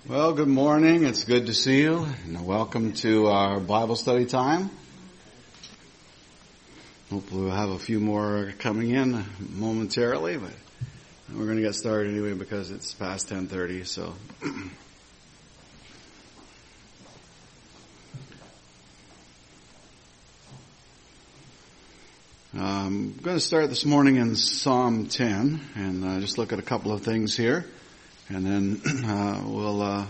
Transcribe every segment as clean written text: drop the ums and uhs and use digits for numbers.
Well, good morning. It's good to see you, and welcome to our Bible study time. Hopefully we'll have a few more coming in momentarily, but we're going to get started anyway because it's past 10:30, so. I'm going to start this morning in Psalm 10 and just look at a couple of things here. And then we'll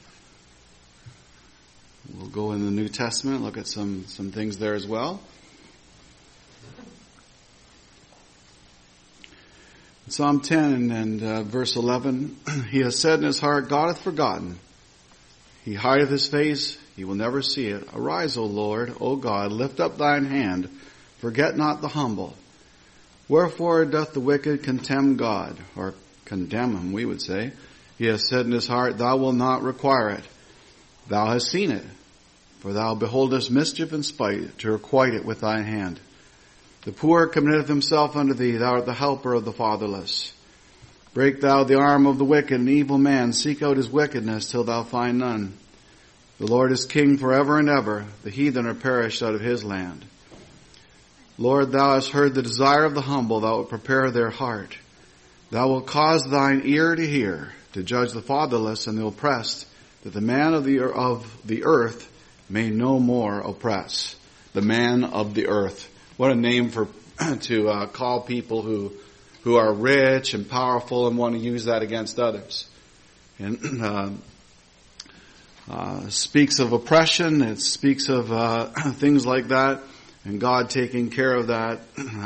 go in the New Testament, look at some things there as well. Psalm 10 and verse 11, He has said in his heart, God hath forgotten. He hideth his face, he will never see it. Arise, O Lord, O God, lift up thine hand, forget not the humble. Wherefore doth the wicked contemn God, or condemn him, we would say. He has said in his heart, Thou wilt not require it. Thou hast seen it, for thou beholdest mischief and spite, to requite it with thine hand. The poor committeth himself unto thee, thou art the helper of the fatherless. Break thou the arm of the wicked and evil man, seek out his wickedness till thou find none. The Lord is king forever and ever, the heathen are perished out of his land. Lord, thou hast heard the desire of the humble, thou wilt prepare their heart. Thou wilt cause thine ear to hear, to judge the fatherless and the oppressed, that the man of the earth may no more oppress. The man of the earth. What a name to call people who are rich and powerful and want to use that against others. And speaks of oppression. It speaks of things like that, and God taking care of that.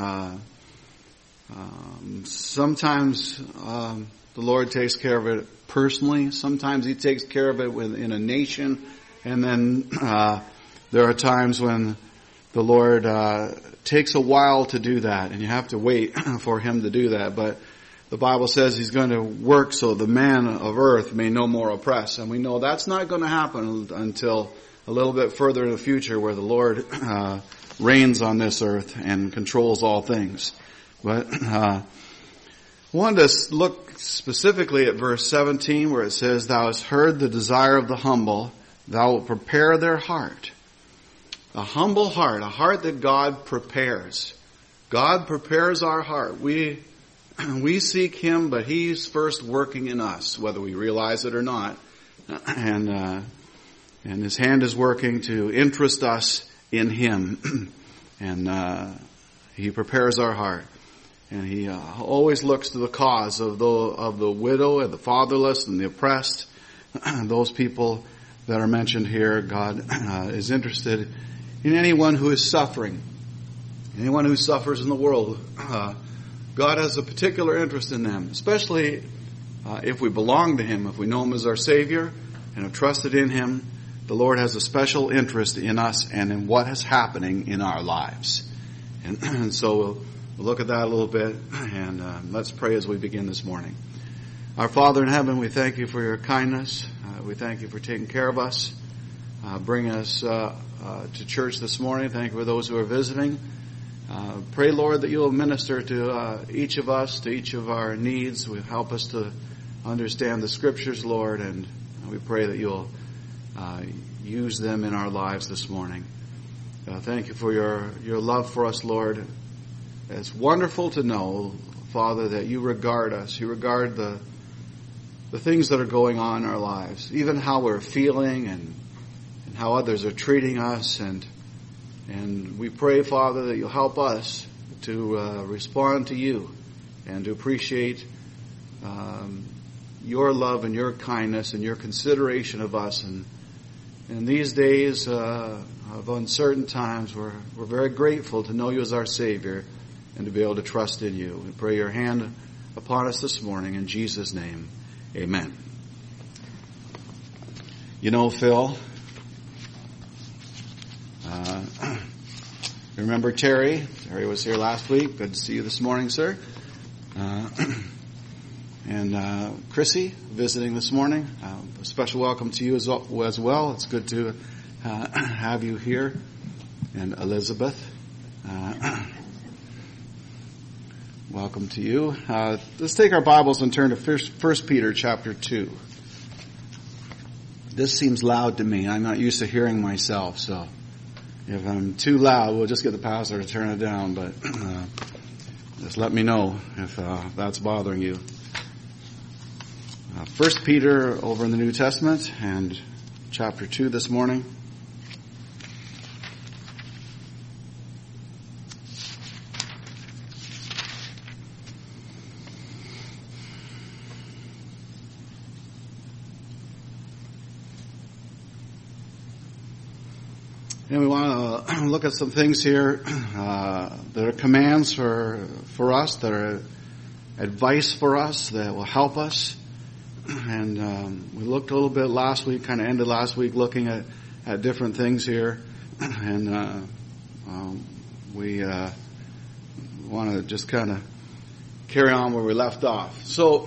Sometimes the Lord takes care of it personally. Sometimes He takes care of it in a nation. And then there are times when the Lord takes a while to do that, and you have to wait for Him to do that. But the Bible says He's going to work so the man of earth may no more oppress. And we know that's not going to happen until a little bit further in the future, where the Lord reigns on this earth and controls all things. But I wanted to look specifically at verse 17, where it says, Thou hast heard the desire of the humble, thou wilt prepare their heart. A humble heart, a heart that God prepares. God prepares our heart. We seek Him, but He's first working in us, whether we realize it or not. And His hand is working to interest us in Him. And He prepares our heart. And He always looks to the cause of the widow and the fatherless and the oppressed. Those people that are mentioned here, God is interested in anyone who is suffering. Anyone who suffers in the world. God has a particular interest in them, especially if we belong to Him, if we know Him as our Savior and have trusted in Him. The Lord has a special interest in us and in what is happening in our lives. And so we'll look at that a little bit, and let's pray as we begin this morning. Our Father in heaven, we thank You for Your kindness. We thank You for taking care of us. Bring us to church this morning. Thank You for those who are visiting. Pray, Lord, that You will minister to each of us, to each of our needs. Help us to understand the Scriptures, Lord, and we pray that You'll use them in our lives this morning. Thank You for your love for us, Lord. It's wonderful to know, Father, that You regard us. You regard the things that are going on in our lives, even how we're feeling and how others are treating us. And we pray, Father, that You'll help us to respond to You and to appreciate Your love and Your kindness and Your consideration of us. And in these days of uncertain times, we're very grateful to know You as our Savior and to be able to trust in You. We pray Your hand upon us this morning. In Jesus' name, amen. You know, Phil, remember Terry? Terry was here last week. Good to see you this morning, sir. And Chrissy visiting this morning. A special welcome to you as well. It's good to have you here. And Elizabeth, welcome to you. Let's take our Bibles and turn to 1 Peter chapter 2. this seems loud to me. I'm not used to hearing myself, so if I'm too loud, we'll just get the pastor to turn it down, but just let me know if that's bothering you. 1 Peter over in the New Testament and chapter 2 this morning. And we want to look at some things here that are commands for us, that are advice for us, that will help us. And we looked a little bit last week, kind of ended last week looking at different things here. And we want to just kind of carry on where we left off. So,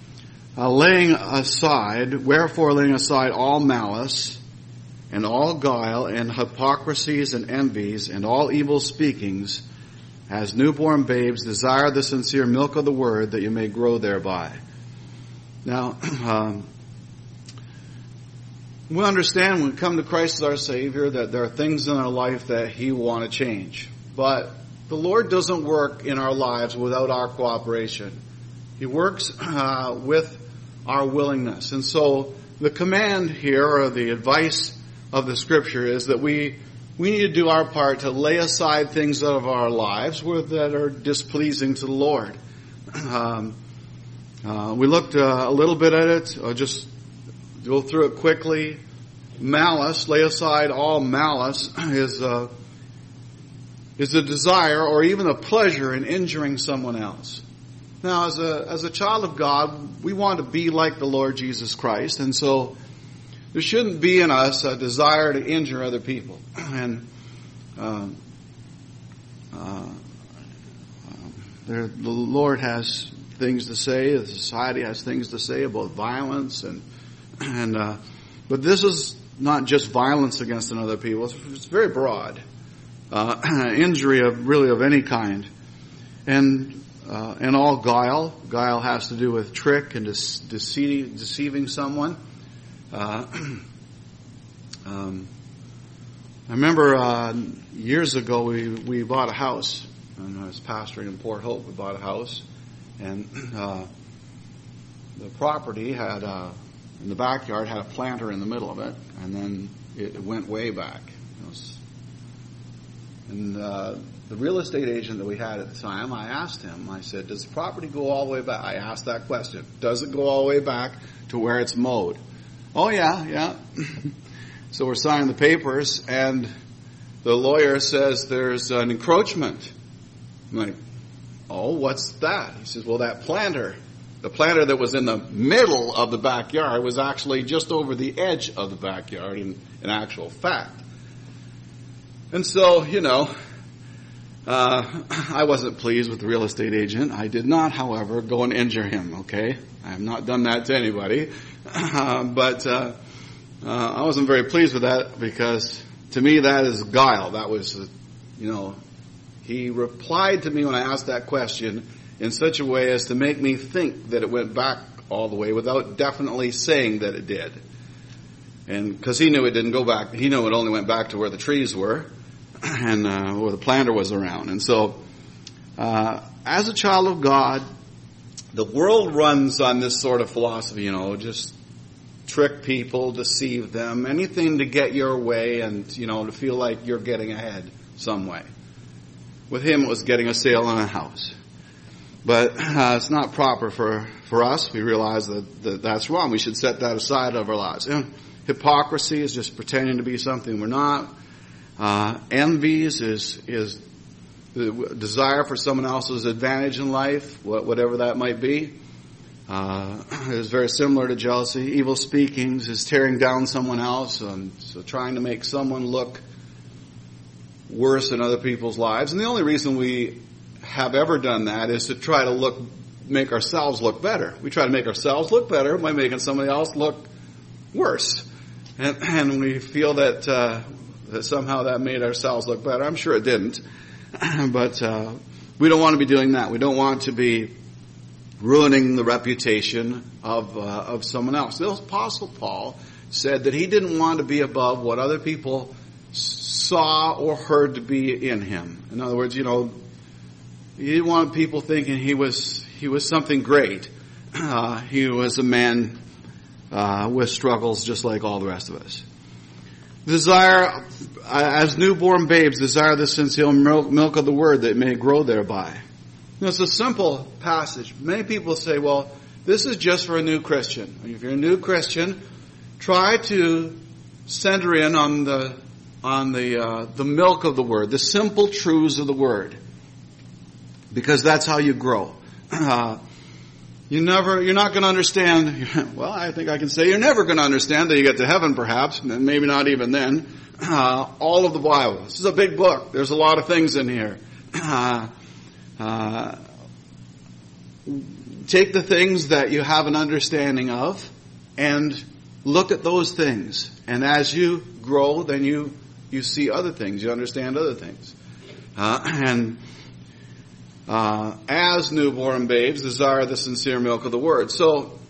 wherefore laying aside all malice, and all guile, and hypocrisies, and envies, and all evil speakings, as newborn babes, desire the sincere milk of the word, that you may grow thereby. Now, we understand when we come to Christ as our Savior that there are things in our life that He will want to change. But the Lord doesn't work in our lives without our cooperation. He works with our willingness. And so the command here, or the advice of the Scripture, is that we need to do our part to lay aside things out of our lives that are displeasing to the Lord. We looked a little bit at it. I'll just go through it quickly. Malice, lay aside all malice, is a desire or even a pleasure in injuring someone else. Now, as a child of God, we want to be like the Lord Jesus Christ, and so there shouldn't be in us a desire to injure other people. And the Lord has things to say. The society has things to say about violence, but this is not just violence against another people. It's very broad. Injury of any kind, and all guile. Guile has to do with trick and deceiving someone. I remember years ago we bought a house, and I was pastoring in Port Hope. We bought a house, and the property had in the backyard had a planter in the middle of it, and then it went way back. And the real estate agent that we had at the time, I asked him, I said, does the property go all the way back? I asked that question. Does it go all the way back to where it's mowed? Oh, yeah. So we're signing the papers, and the lawyer says there's an encroachment. I'm like, oh, what's that? He says, well, that planter, the planter that was in the middle of the backyard was actually just over the edge of the backyard in actual fact. And so, I wasn't pleased with the real estate agent. I did not, however, go and injure him, okay? I have not done that to anybody. But I wasn't very pleased with that, because to me that is guile. That was, he replied to me when I asked that question in such a way as to make me think that it went back all the way without definitely saying that it did. And because he knew it didn't go back, he knew it only went back to where the trees were and where the planter was around. And so, as a child of God, the world runs on this sort of philosophy, just trick people, deceive them, anything to get your way and, to feel like you're getting ahead some way. With him, it was getting a sale on a house. But it's not proper for us. We realize that that's wrong. We should set that aside of our lives. Hypocrisy is just pretending to be something we're not. Envies is the desire for someone else's advantage in life, whatever that might be. Is very similar to jealousy. Evil speakings is tearing down someone else, and so trying to make someone look worse in other people's lives. And the only reason we have ever done that is to try to make ourselves look better. We try to make ourselves look better by making somebody else look worse. And we feel that somehow that made ourselves look better. I'm sure it didn't. But we don't want to be doing that. We don't want to be ruining the reputation of someone else. The Apostle Paul said that he didn't want to be above what other people saw or heard to be in him. In other words, he didn't want people thinking he was something great. He was a man with struggles just like all the rest of us. Desire, as newborn babes, desire the sincere milk of the word that may grow thereby. It's a simple passage. Many people say, well, this is just for a new Christian. If you're a new Christian, try to center in on the milk of the word, the simple truths of the word, because that's how you grow. You're not going to understand. Well, I think I can say you're never going to understand till you get to heaven, perhaps, and maybe not even then. All of the Bible. This is a big book. There's a lot of things in here. Take the things that you have an understanding of and look at those things. And as you grow, then you see other things. You understand other things. As newborn babes, desire the sincere milk of the word. So,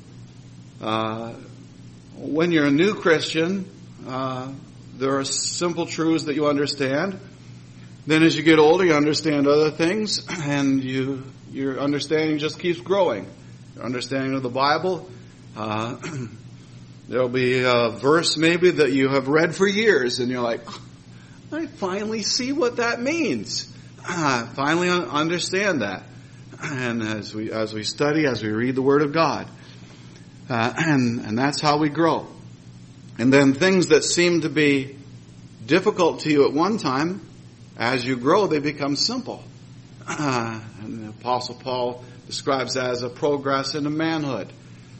when you're a new Christian, there are simple truths that you understand. Then as you get older, you understand other things, and your understanding just keeps growing. Your understanding of the Bible, there'll be a verse maybe that you have read for years, and you're like, I finally see what that means. I finally understand that. And as we study, as we read the Word of God, and that's how we grow. And then things that seem to be difficult to you at one time, as you grow, they become simple. And the Apostle Paul describes that as a progress into manhood.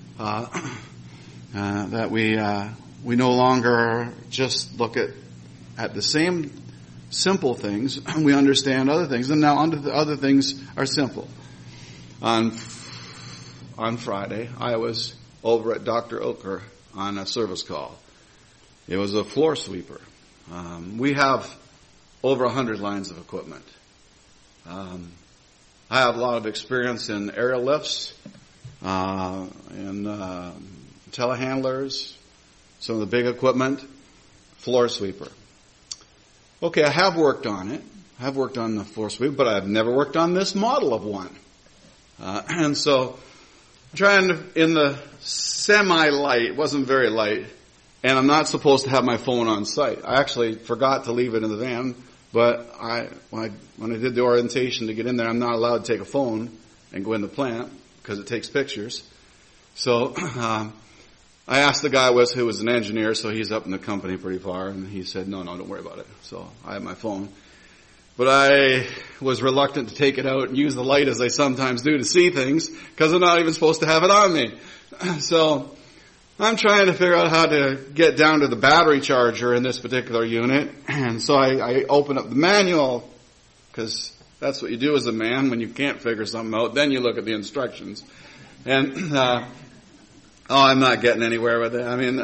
That we no longer just look at the same simple things. We understand other things, and now the other things are simple. On Friday, I was over at Dr. Oker on a service call. It was a floor sweeper. We have over 100 lines of equipment. I have a lot of experience in aerial lifts, in telehandlers, some of the big equipment, floor sweeper. Okay, I have worked on it. I have worked on the floor sweeper, but I've never worked on this model of one. And so, I'm trying to, in the semi-light, it wasn't very light, and I'm not supposed to have my phone on site. I actually forgot to leave it in the van, but when I did the orientation to get in there, I'm not allowed to take a phone and go in the plant because it takes pictures. So I asked the guy who was an engineer, so he's up in the company pretty far, and he said, no, don't worry about it. So I have my phone. But I was reluctant to take it out and use the light as I sometimes do to see things because I'm not even supposed to have it on me. So I'm trying to figure out how to get down to the battery charger in this particular unit. And so I open up the manual because that's what you do as a man when you can't figure something out. Then you look at the instructions. And I'm not getting anywhere with it. I mean,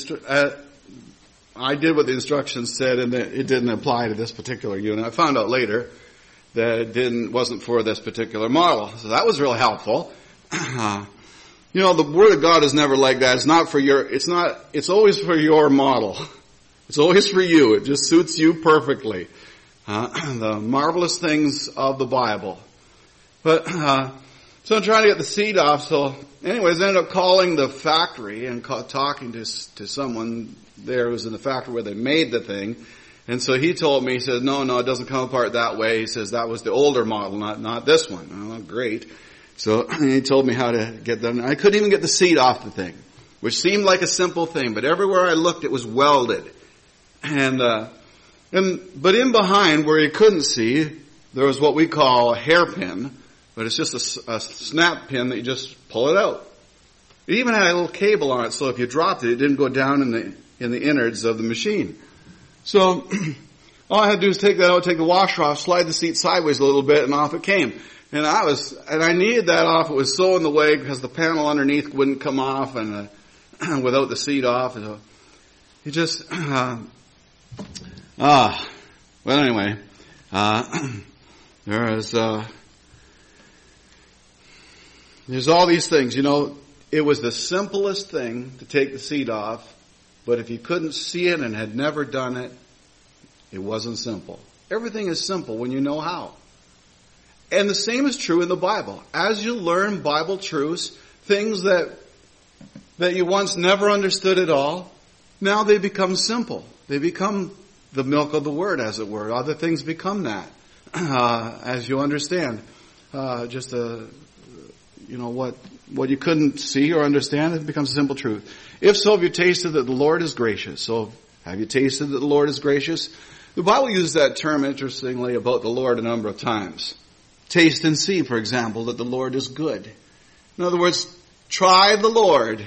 I did what the instructions said, and it didn't apply to this particular unit. I found out later that it wasn't for this particular model. So that was real helpful. The Word of God is never like that. It's always for your model. It's always for you. It just suits you perfectly. The marvelous things of the Bible. But, so I'm trying to get the seat off. So anyways, I ended up calling the factory and talking to someone there who was in the factory where they made the thing. And so he told me, he says, no, it doesn't come apart that way. He says, that was the older model, not this one. Oh, great. So he told me how to get them. I couldn't even get the seat off the thing, which seemed like a simple thing, but everywhere I looked, it was welded. But in behind, where you couldn't see, there was what we call a hairpin, but it's just a snap pin that you just pull it out. It even had a little cable on it, so if you dropped it, it didn't go down in the innards of the machine. So all I had to do was take that out, take the washer off, slide the seat sideways a little bit, and off it came. And I needed that off. It was so in the way because the panel underneath wouldn't come off, and without the seat off. So it just well, anyway, there is There's all these things. It was the simplest thing to take the seed off, but if you couldn't see it and had never done it, it wasn't simple. Everything is simple when you know how. And the same is true in the Bible. As you learn Bible truths, things that you once never understood at all, now they become simple. They become the milk of the Word, as it were. Other things become that, as you understand. What you couldn't see or understand, it becomes a simple truth. If so, have you tasted that the Lord is gracious? So, have you tasted that the Lord is gracious? The Bible uses that term, interestingly, about the Lord a number of times. Taste and see, for example, that the Lord is good. In other words, try the Lord,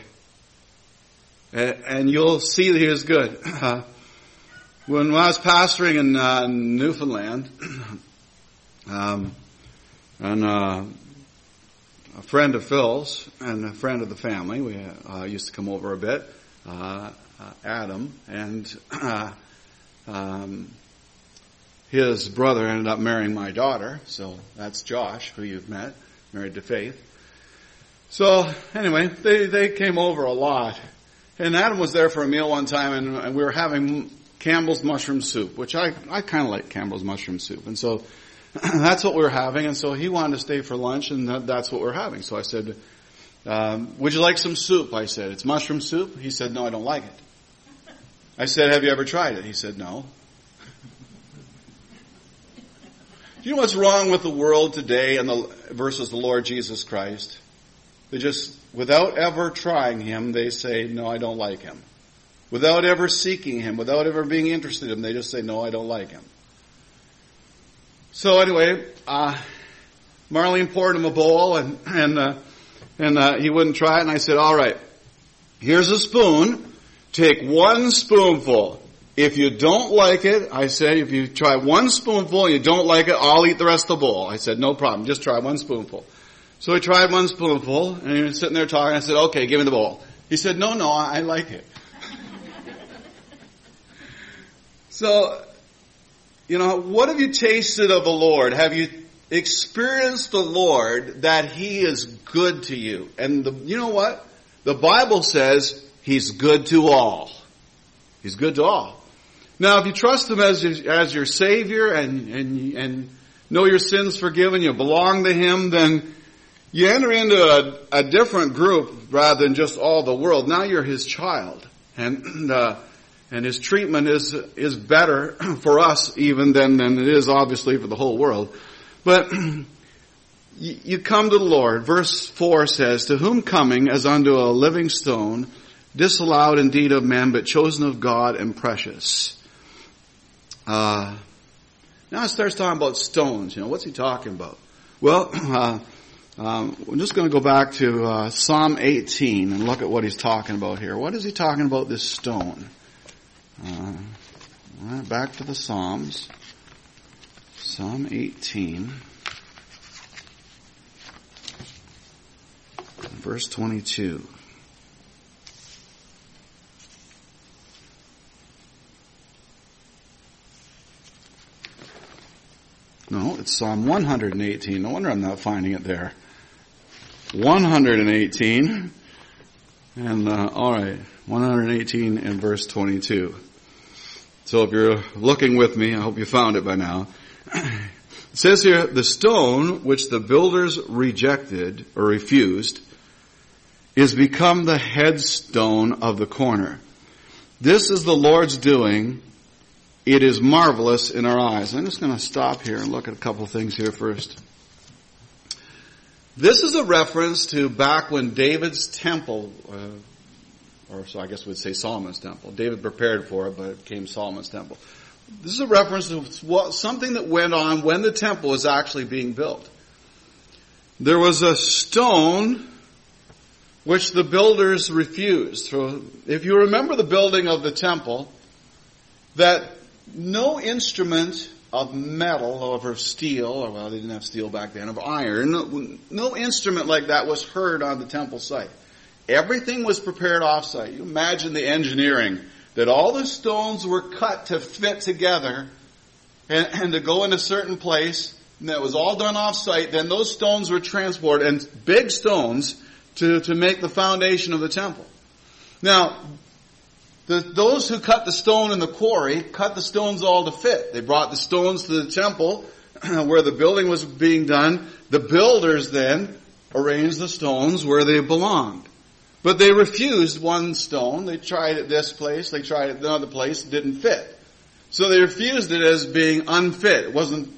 and you'll see that He is good. When I was pastoring in Newfoundland, a friend of Phil's and a friend of the family, we used to come over a bit, Adam, and his brother ended up marrying my daughter, so that's Josh, who you've met, married to Faith. So anyway, they came over a lot, and Adam was there for a meal one time, and we were having Campbell's mushroom soup, which I kind of like Campbell's mushroom soup, and so that's what we were having, and so he wanted to stay for lunch, and that's what we're having. So I said, would you like some soup? I said, it's mushroom soup? He said, no, I don't like it. I said, have you ever tried it? He said, no. Do you know what's wrong with the world today versus the Lord Jesus Christ? They just, without ever trying Him, they say, no, I don't like Him. Without ever seeking Him, without ever being interested in Him, they just say, no, I don't like Him. So anyway, Marlene poured him a bowl, and he wouldn't try it, and I said, all right, here's a spoon, take one spoonful. If you don't like it, I said, if you try one spoonful and you don't like it, I'll eat the rest of the bowl. I said, no problem, just try one spoonful. So he tried one spoonful, and he was sitting there talking, I said, okay, give me the bowl. He said, no, I like it. So, what have you tasted of the Lord? Have you experienced the Lord that He is good to you? And you know what? The Bible says He's good to all. He's good to all. Now, if you trust Him as your Savior and know your sins forgiven, you belong to Him, then you enter into a different group rather than just all the world. Now you're His child. And His treatment is better for us even than it is obviously for the whole world. But you come to the Lord. Verse 4 says, to whom coming as unto a living stone, disallowed indeed of men, but chosen of God and precious. Now it starts talking about stones. What's he talking about? Well, we're just going to go back to Psalm 18 and look at what he's talking about here. What is he talking about, this stone? Back to the Psalms. Psalm 18. Verse 22. No, it's Psalm 118. No wonder I'm not finding it there. 118. And, alright. 118 and verse 22. So if you're looking with me, I hope you found it by now. It says here, the stone which the builders rejected or refused is become the headstone of the corner. This is the Lord's doing. It is marvelous in our eyes. I'm just going to stop here and look at a couple of things here first. This is a reference to back when David's temple, or so I guess we'd say Solomon's temple. David prepared for it, but it became Solomon's temple. This is a reference to something that went on when the temple was actually being built. There was a stone which the builders refused. So if you remember the building of the temple, that no instrument of metal or of steel, or well, they didn't have steel back then, of iron, no instrument like that was heard on the temple site. Everything was prepared off-site. You imagine the engineering, that all the stones were cut to fit together and to go in a certain place, and that was all done off-site, then those stones were transported, and big stones, to make the foundation of the temple. Now, those who cut the stone in the quarry cut the stones all to fit. They brought the stones to the temple where the building was being done. The builders then arranged the stones where they belonged. But they refused one stone. They tried it this place, they tried it another place, it didn't fit. So they refused it as being unfit. It wasn't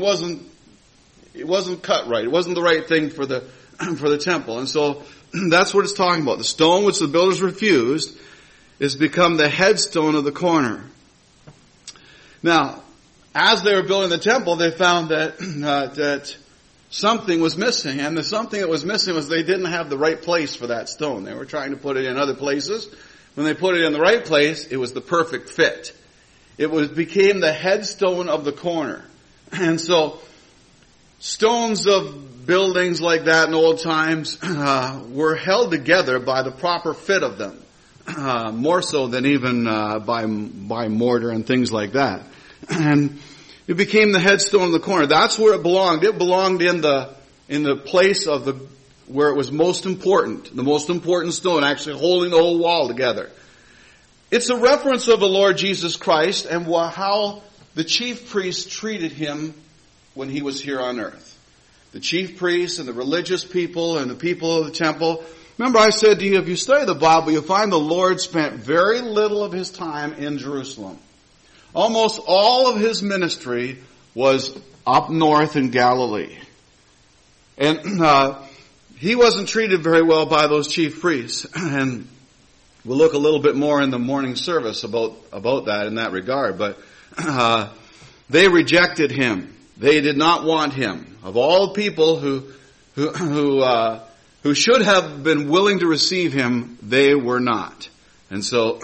cut right. It wasn't the right thing for the temple. And so that's what it's talking about. The stone which the builders refused is become the headstone of the corner. Now, as they were building the temple, they found that something was missing. And the something that was missing was they didn't have the right place for that stone. They were trying to put it in other places. When they put it in the right place, it was the perfect fit. It became the headstone of the corner. And so, stones of buildings like that in old times were held together by the proper fit of them. More so than even by mortar and things like that. And it became the headstone of the corner. That's where it belonged. It belonged in the place of where it was most important. The most important stone, actually holding the whole wall together. It's a reference of the Lord Jesus Christ and how the chief priests treated him when he was here on earth. The chief priests and the religious people and the people of the temple. Remember I said to you, if you study the Bible, you'll find the Lord spent very little of his time in Jerusalem. Almost all of his ministry was up north in Galilee. And he wasn't treated very well by those chief priests. And we'll look a little bit more in the morning service about that in that regard. But they rejected him. They did not want him. Of all people who should have been willing to receive him, they were not. And so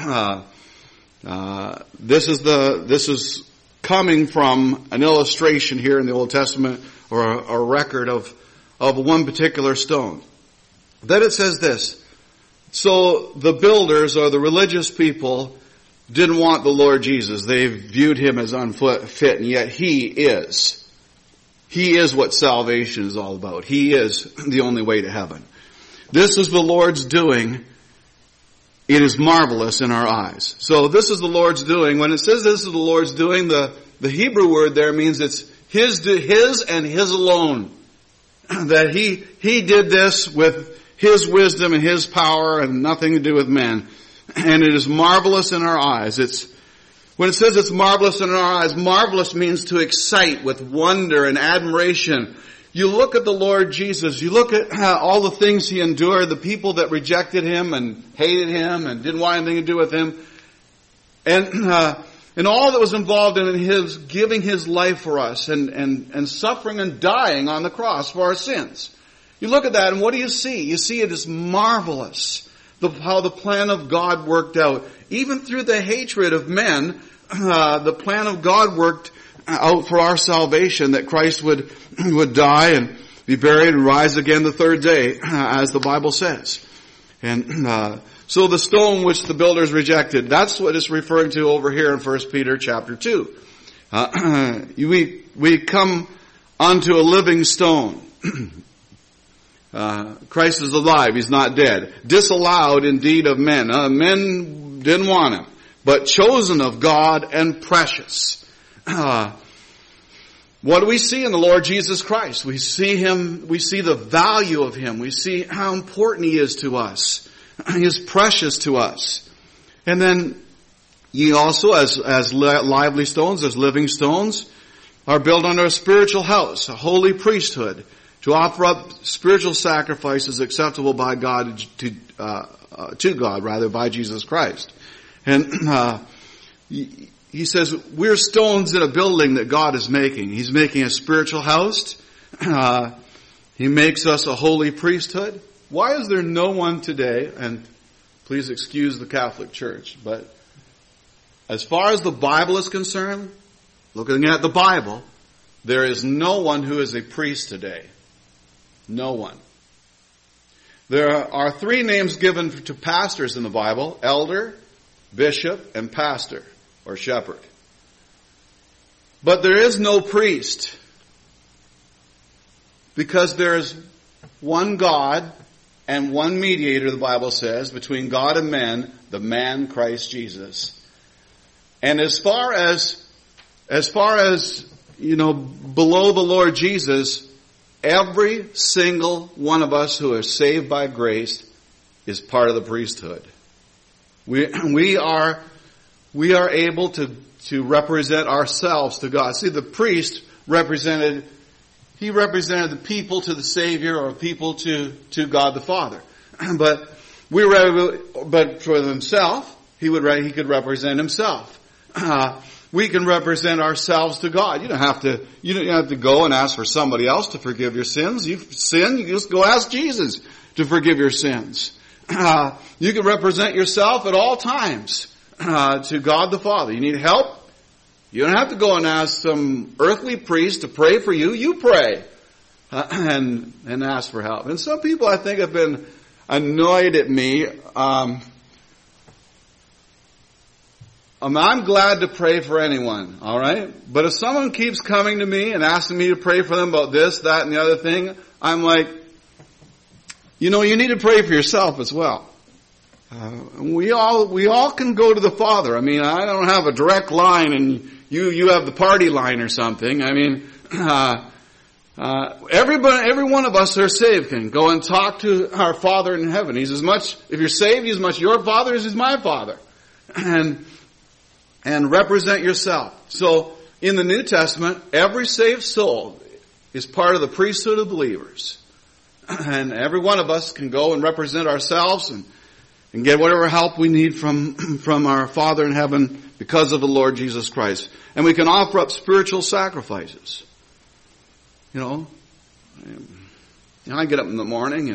this is coming from an illustration here in the Old Testament, or a record of one particular stone. Then it says this: so the builders or the religious people didn't want the Lord Jesus. They viewed him as unfit, and yet he is. He is what salvation is all about. He is the only way to heaven. This is the Lord's doing. It is marvelous in our eyes. So this is the Lord's doing. When it says this is the Lord's doing, the Hebrew word there means it's his and his alone. That he did this with his wisdom and his power and nothing to do with men. And it is marvelous in our eyes. When it says it's marvelous in our eyes, marvelous means to excite with wonder and admiration. You look at the Lord Jesus, you look at all the things he endured, the people that rejected him and hated him and didn't want anything to do with him, and all that was involved in his giving his life for us and suffering and dying on the cross for our sins. You look at that and what do you see? You see it is marvelous. How the plan of God worked out. Even through the hatred of men, the plan of God worked out for our salvation, that Christ would die and be buried and rise again the third day, as the Bible says. And so the stone which the builders rejected, that's what it's referring to over here in 1 Peter chapter 2. We come unto a living stone. Christ is alive, he's not dead. Disallowed indeed of men. Men didn't want him, but chosen of God and precious. What do we see in the Lord Jesus Christ? We see him, we see the value of him, we see how important he is to us. He is precious to us. And then ye also, as lively stones, as living stones, are built under a spiritual house, a holy priesthood, to offer up spiritual sacrifices acceptable by God to God, rather, by Jesus Christ. And he says we're stones in a building that God is making. He's making a spiritual house. He makes us a holy priesthood. Why is there no one today, and please excuse the Catholic Church, but as far as the Bible is concerned, looking at the Bible, there is no one who is a priest today. No one. There are three names given to pastors in the Bible: elder, bishop, and pastor, or shepherd. But there is no priest. Because there's one God and one mediator, the Bible says, between God and men, the man Christ Jesus. And as far as below the Lord Jesus, every single one of us who is saved by grace is part of the priesthood. We are able to represent ourselves to God. See, the priest represented the people to the Savior, or people to God the Father. But for himself, he could represent himself. We can represent ourselves to God. You don't have to go and ask for somebody else to forgive your sins. You've sinned, you just go ask Jesus to forgive your sins. You can represent yourself at all times to God the Father. You need help? You don't have to go and ask some earthly priest to pray for you. You pray and ask for help. And some people, I think, have been annoyed at me. I'm glad to pray for anyone, all right? But if someone keeps coming to me and asking me to pray for them about this, that, and the other thing, I'm like, you need to pray for yourself as well. We all can go to the Father. I mean, I don't have a direct line and you have the party line or something. I mean, every one of us who are saved can go and talk to our Father in heaven. He's if you're saved, he's as much your Father as he's my Father. And represent yourself. So, in the New Testament, every saved soul is part of the priesthood of believers. And every one of us can go and represent ourselves and get whatever help we need from our Father in heaven because of the Lord Jesus Christ. And we can offer up spiritual sacrifices. I get up in the morning,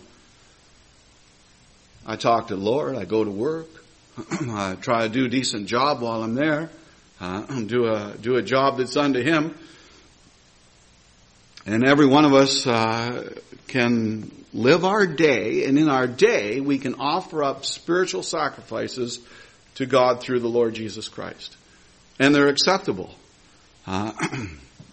I talk to the Lord, I go to work, I try to do a decent job while I'm there, do a job that's unto Him. And every one of us can live our day, and in our day we can offer up spiritual sacrifices to God through the Lord Jesus Christ. And they're acceptable. I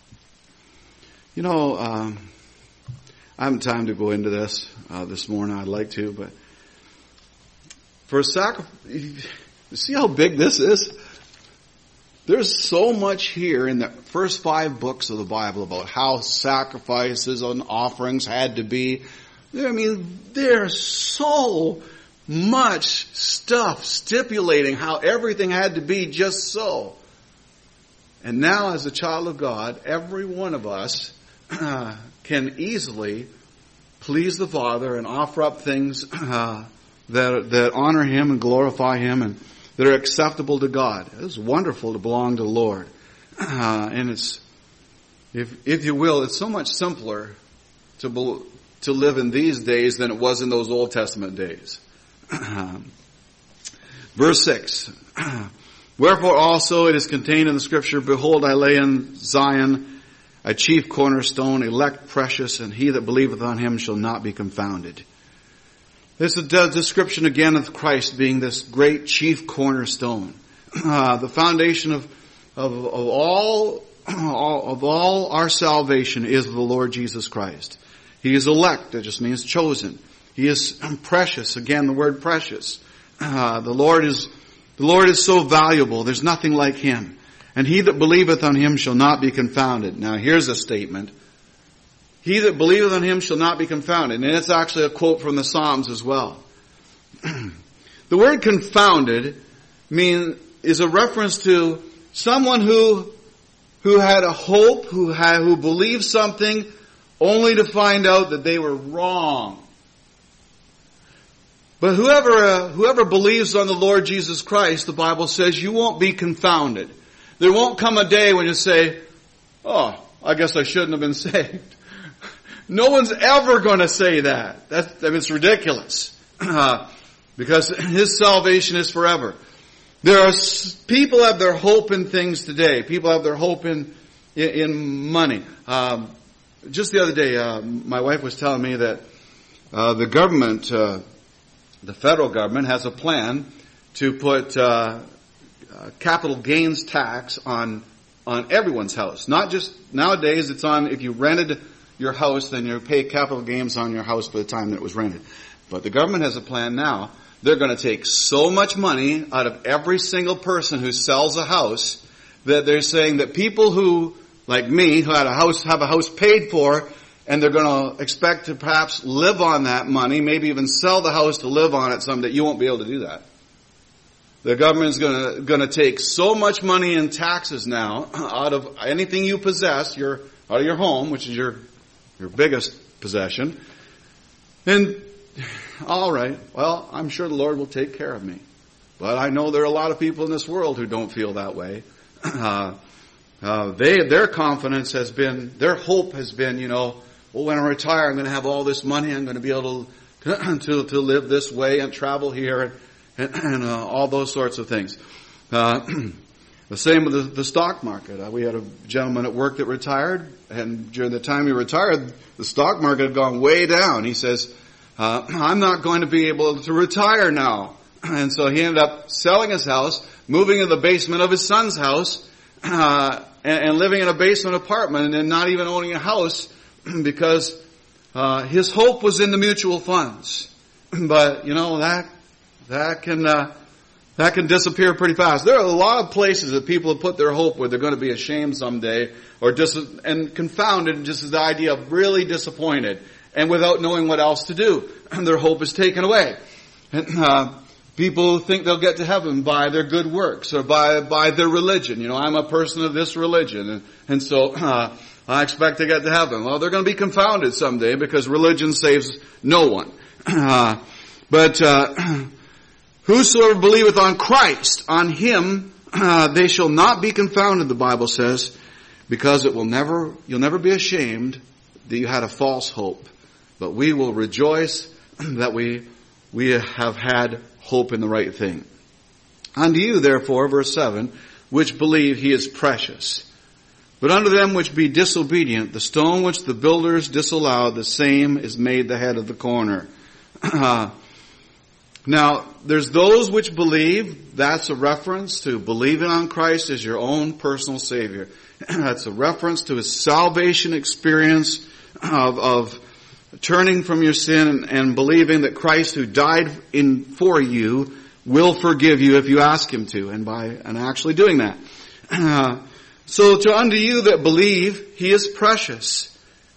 haven't time to go into this this morning. I'd like to, but for a sacrifice, see how big this is? There's so much here in the first 5 books of the Bible about how sacrifices and offerings had to be. I mean, there's so much stuff stipulating how everything had to be just so. And now, as a child of God, every one of us can easily please the Father and offer up things that honor Him and glorify Him and that are acceptable to God. It's wonderful to belong to the Lord. And it's, if you will, it's so much simpler to live in these days than it was in those Old Testament days. Verse 6. Wherefore also it is contained in the Scripture, Behold, I lay in Zion a chief cornerstone, elect precious, and he that believeth on Him shall not be confounded. This is a description again of Christ being this great chief cornerstone. The foundation of all our salvation is the Lord Jesus Christ. He is elect, that just means chosen. He is precious, again the word precious. The Lord is so valuable, there's nothing like Him. And he that believeth on Him shall not be confounded. Now here's a statement. He that believeth on Him shall not be confounded. And it's actually a quote from the Psalms as well. The word confounded is a reference to someone who had a hope, who believed something, only to find out that they were wrong. But whoever believes on the Lord Jesus Christ, the Bible says, you won't be confounded. There won't come a day when you say, oh, I guess I shouldn't have been saved. No one's ever going to say that. It's ridiculous. Because His salvation is forever. People have their hope in things today. People have their hope in money. Just the other day, my wife was telling me that the government, the federal government, has a plan to put capital gains tax on everyone's house. Not just nowadays. It's on if you rented your house, then you pay capital gains on your house for the time that it was rented. But the government has a plan now. They're going to take so much money out of every single person who sells a house that they're saying that people who, like me, who have a house paid for, and they're going to expect to perhaps live on that money, maybe even sell the house to live on it someday. You won't be able to do that. The government is going to take so much money in taxes now out of anything you possess, out of your home, which is your biggest possession. And all right, well, I'm sure the Lord will take care of me. But I know there are a lot of people in this world who don't feel that way. Their confidence has been, their hope has been, well, when I retire, I'm going to have all this money. I'm going to be able to live this way and travel here and all those sorts of things. The same with the stock market. We had a gentleman at work that retired, and during the time he retired, the stock market had gone way down. He says, I'm not going to be able to retire now. And so he ended up selling his house, moving in the basement of his son's house, and living in a basement apartment and not even owning a house because his hope was in the mutual funds. But, that can disappear pretty fast. There are a lot of places that people have put their hope where they're going to be ashamed someday and confounded just as the idea of really disappointed and without knowing what else to do. Their hope is taken away. And, people think they'll get to heaven by their good works or by their religion. I'm a person of this religion, and so I expect to get to heaven. Well, they're going to be confounded someday because religion saves no one. But whosoever believeth on Christ, on Him, they shall not be confounded, the Bible says, because you'll never be ashamed that you had a false hope. But we will rejoice that we have had hope in the right thing. Unto you, therefore, verse 7, which believe He is precious. But unto them which be disobedient, the stone which the builders disallowed, the same is made the head of the corner. Now, there's those which believe. That's a reference to believing on Christ as your own personal Savior. That's a reference to His salvation experience of turning from your sin and believing that Christ who died for you will forgive you if you ask Him to, and actually doing that. So to unto you that believe, He is precious.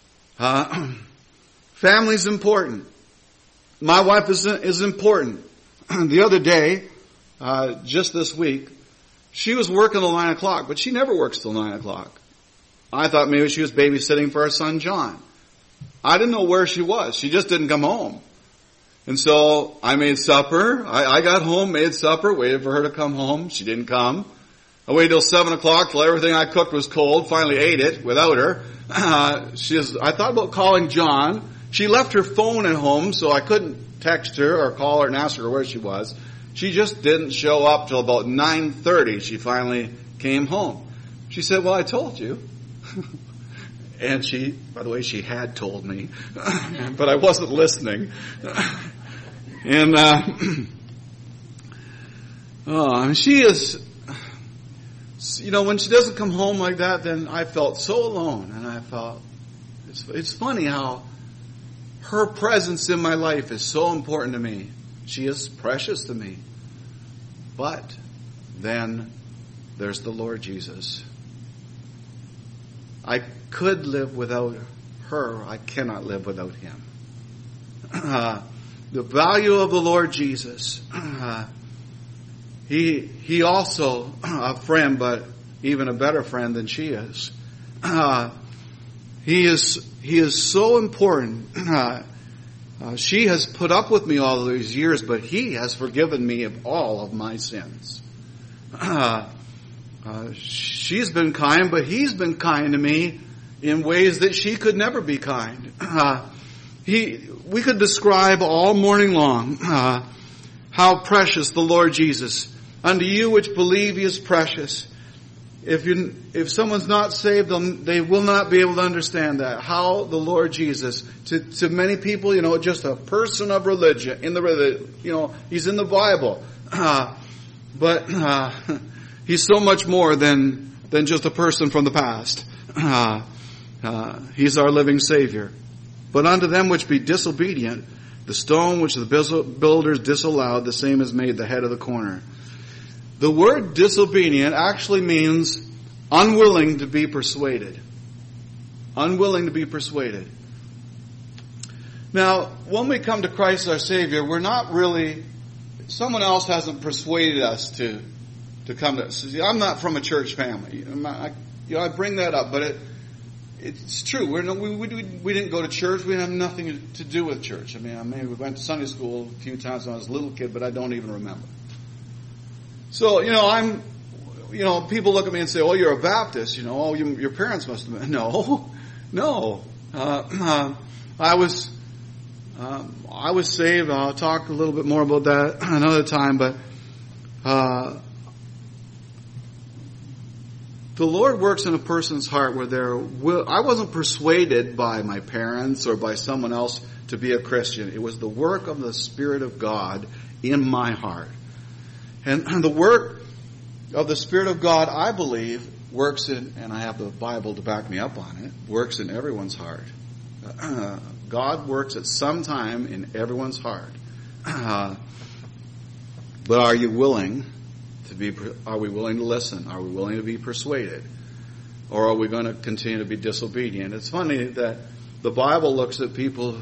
Family's important. My wife is important. The other day, just this week, she was working till 9 o'clock, but she never works till 9 o'clock. I thought maybe she was babysitting for our son John. I didn't know where she was. She just didn't come home. And so I made supper. I got home, made supper, waited for her to come home. She didn't come. I waited till 7 o'clock till everything I cooked was cold. Finally ate it without her. I thought about calling John. She left her phone at home, so I couldn't text her or call her and ask her where she was. She just didn't show up till about 9:30. She finally came home. She said, well, I told you. And by the way, she had told me, but I wasn't listening. And, she is, when she doesn't come home like that, then I felt so alone. And I felt, it's funny how her presence in my life is so important to me. She is precious to me. But then there's the Lord Jesus. I could live without her. I cannot live without Him. The value of the Lord Jesus. He also a friend, but even a better friend than she is. He is so important. She has put up with me all these years, but He has forgiven me of all of my sins. She's been kind, but He's been kind to me in ways that she could never be kind. We could describe all morning long how precious the Lord Jesus. Unto you which believe He is precious. If someone's not saved, they will not be able to understand that. How the Lord Jesus, to many people, just a person of religion, He's in the Bible. But He's so much more than just a person from the past. He's our living Savior. But unto them which be disobedient, the stone which the builders disallowed, the same is made the head of the corner. The word disobedient actually means unwilling to be persuaded. Unwilling to be persuaded. Now, when we come to Christ our Savior, we're not really, someone else hasn't persuaded us to come to us. See, I'm not from a church family. I bring that up, but it's true. We didn't go to church. We have nothing to do with church. I mean, maybe we went to Sunday school a few times when I was a little kid, but I don't even remember. So, people look at me and say, "Oh, you're a Baptist." "Oh, your parents must have been." No. I was saved. I'll talk a little bit more about that another time, but the Lord works in a person's heart where I wasn't persuaded by my parents or by someone else to be a Christian. It was the work of the Spirit of God in my heart. And the work of the Spirit of God, I believe, works in, and I have the Bible to back me up on it, works in everyone's heart. God works at some time in everyone's heart. But are you willing are we willing to listen? Are we willing to be persuaded? Or are we going to continue to be disobedient? It's funny that the Bible looks at people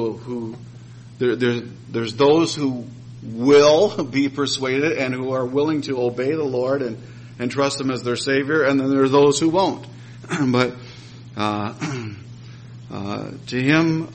there's those who will be persuaded and who are willing to obey the Lord and trust Him as their Savior, and then there's those who won't. But to Him,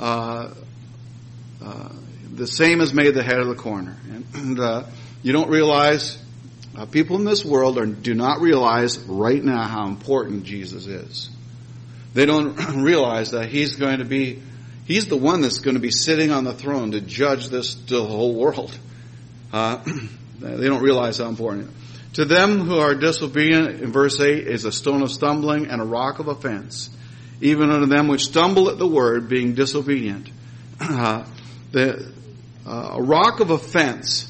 the same is made the head of the corner. And you don't realize, people in this world do not realize right now how important Jesus is. They don't realize that He's the one that's going to be sitting on the throne to judge the whole world. They don't realize how important it is. To them who are disobedient, in verse 8, is a stone of stumbling and a rock of offense. Even unto them which stumble at the word, being disobedient. A rock of offense.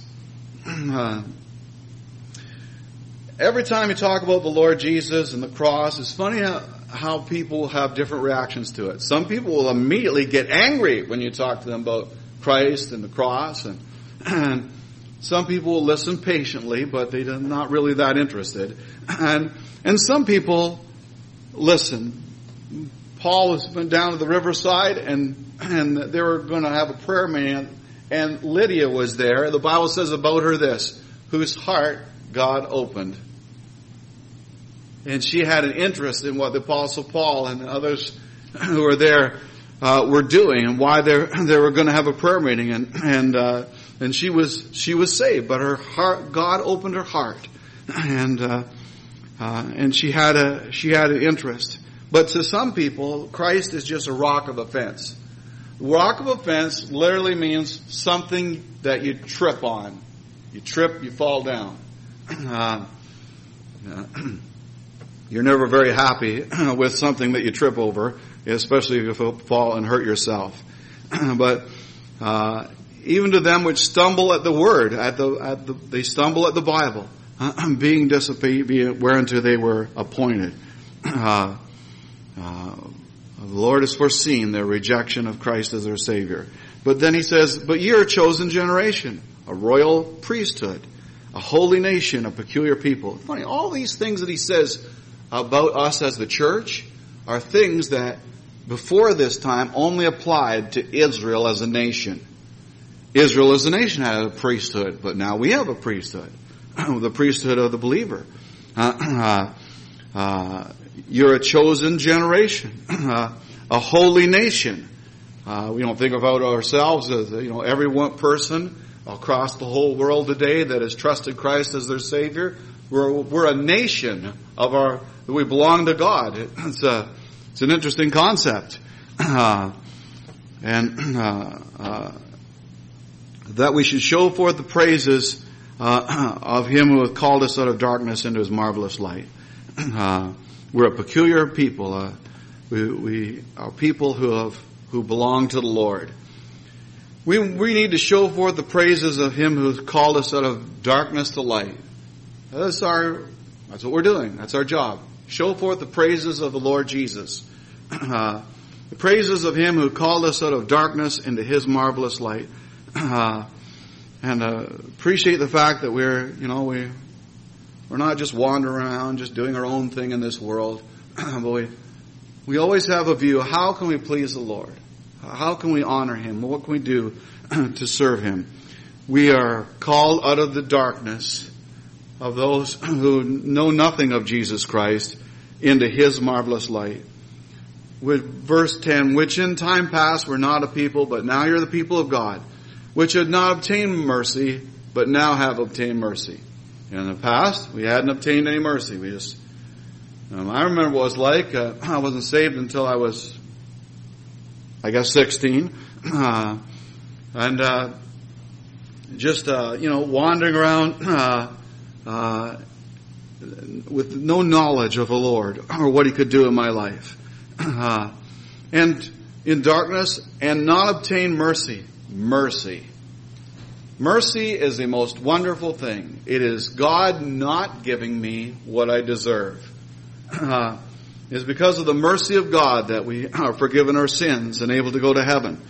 Every time you talk about the Lord Jesus and the cross, it's funny how people have different reactions to it. Some people will immediately get angry when you talk to them about Christ and the cross, and some people will listen patiently, but they're not really that interested. And some people listen. Paul went down to the riverside, and they were going to have a prayer meeting, and Lydia was there. The Bible says about her this, whose heart God opened. And she had an interest in what the Apostle Paul and others who were there were doing, and why they were going to have a prayer meeting, and she was saved. But her heart, God opened her heart, and she had an interest. But to some people, Christ is just a rock of offense. Rock of offense literally means something that you trip on. You trip, you fall down. You're never very happy with something that you trip over, especially if you fall and hurt yourself. But even to them which stumble at the word, they stumble at the Bible, being disobedient whereunto they were appointed. The Lord has foreseen their rejection of Christ as their Savior. But then He says, but ye are a chosen generation, a royal priesthood, a holy nation, a peculiar people. Funny, all these things that He says about us as the church are things that before this time only applied to Israel as a nation. Israel as a nation had a priesthood, but now we have a priesthood, the priesthood of the believer. You're a chosen generation, a holy nation. We don't think about ourselves as every one person across the whole world today that has trusted Christ as their Savior. We're a nation we belong to God. It's an interesting concept, and that we should show forth the praises of Him who hath called us out of darkness into His marvelous light. We're a peculiar people. We are people who belong to the Lord. We need to show forth the praises of Him who has called us out of darkness to light. That's what we're doing. That's our job. Show forth the praises of the Lord Jesus, The praises of Him who called us out of darkness into His marvelous light. And appreciate the fact that we're not just wandering around, just doing our own thing in this world. But we always have a view, how can we please the Lord? How can we honor Him? What can we do to serve Him? We are called out of the darkness of those who know nothing of Jesus Christ into His marvelous light. With verse 10, which in time past were not a people, but now you're the people of God, which had not obtained mercy, but now have obtained mercy. In the past, we hadn't obtained any mercy. I remember what it was like. I wasn't saved until I was, 16. Wandering around, with no knowledge of the Lord or what He could do in my life. And in darkness and not obtain mercy. Mercy. Mercy is the most wonderful thing. It is God not giving me what I deserve. It is because of the mercy of God that we are forgiven our sins and able to go to heaven.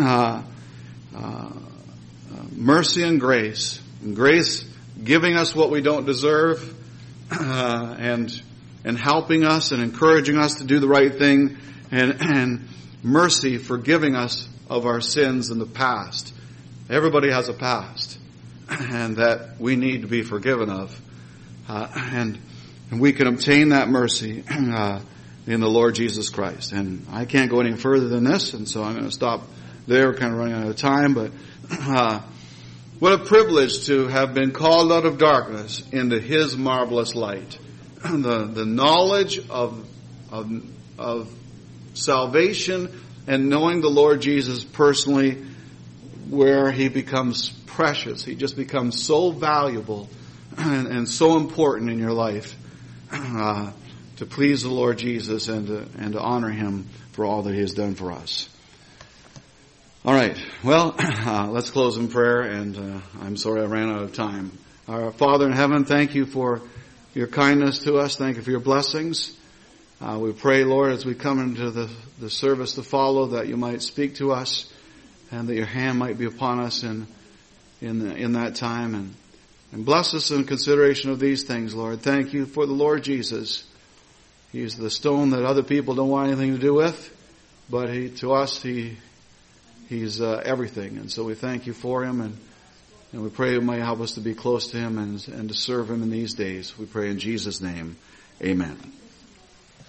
Mercy and grace. And grace giving us what we don't deserve, and helping us and encouraging us to do the right thing, and mercy forgiving us of our sins in the past. Everybody has a past, and that we need to be forgiven of, and we can obtain that mercy in the Lord Jesus Christ. And I can't go any further than this, and so I'm going to stop there. We're kind of running out of time, but what a privilege to have been called out of darkness into His marvelous light. The knowledge of salvation and knowing the Lord Jesus personally, where He becomes precious. He just becomes so valuable and so important in your life, to please the Lord Jesus and to honor Him for all that He has done for us. All right. Well, let's close in prayer, and I'm sorry I ran out of time. Our Father in heaven, thank You for Your kindness to us. Thank You for Your blessings. We pray, Lord, as we come into the service to follow, that You might speak to us, and that Your hand might be upon us in that time, and bless us in consideration of these things, Lord. Thank You for the Lord Jesus. He's the stone that other people don't want anything to do with, but to us, He's everything. And so we thank You for Him, and we pray You might help us to be close to Him and to serve Him in these days. We pray in Jesus' name. Amen.